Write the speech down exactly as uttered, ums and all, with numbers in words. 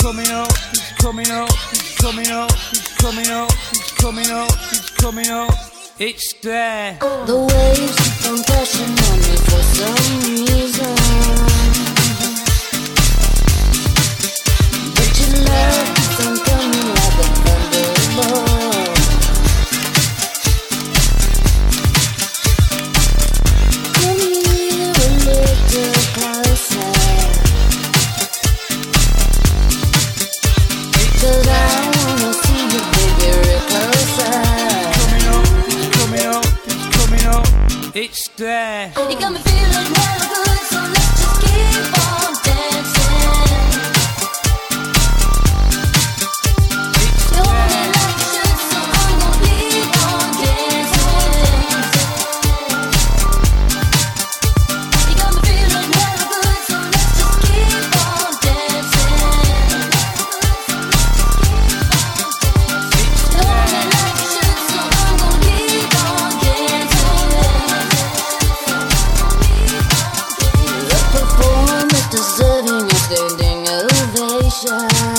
coming up, he's coming up, he's coming up, he's coming up, he's coming up, he's coming up. It's there. The waves keep on crashing on me for some reason, but your love keeps on coming like a thunderbolt. Come here a little closer, 'cause I wanna see you, baby, real closer. It's there. You got me feeling hella good, so let's just keep on dancing. You want me like you should, so I'm gonna keep on dancing. You got me feeling hella good, so let's just keep on dancing. You want me like you should, so I'm gonna keep on dancing. Deserving a standing ovation.